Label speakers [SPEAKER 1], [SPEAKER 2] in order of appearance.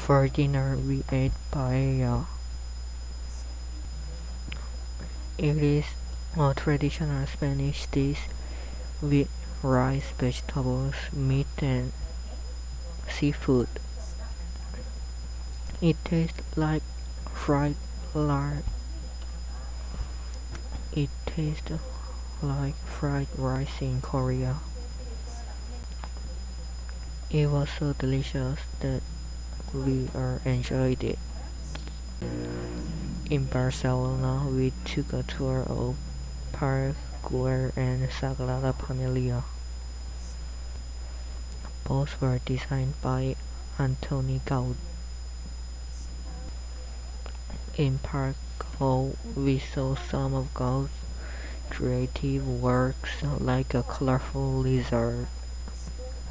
[SPEAKER 1] For dinner we ate paella. It is a traditional Spanish dish with rice, vegetables, meat and seafood. It tastes fried like it tastes like fried rice in Korea. It was so delicious that we enjoyed it. In Barcelona, we took a tour of Park Güell and Sagrada Familia. Both were designed by Antoni Gaudí. In Park Güell, we saw some of Gaudí's creative works like a colorful lizard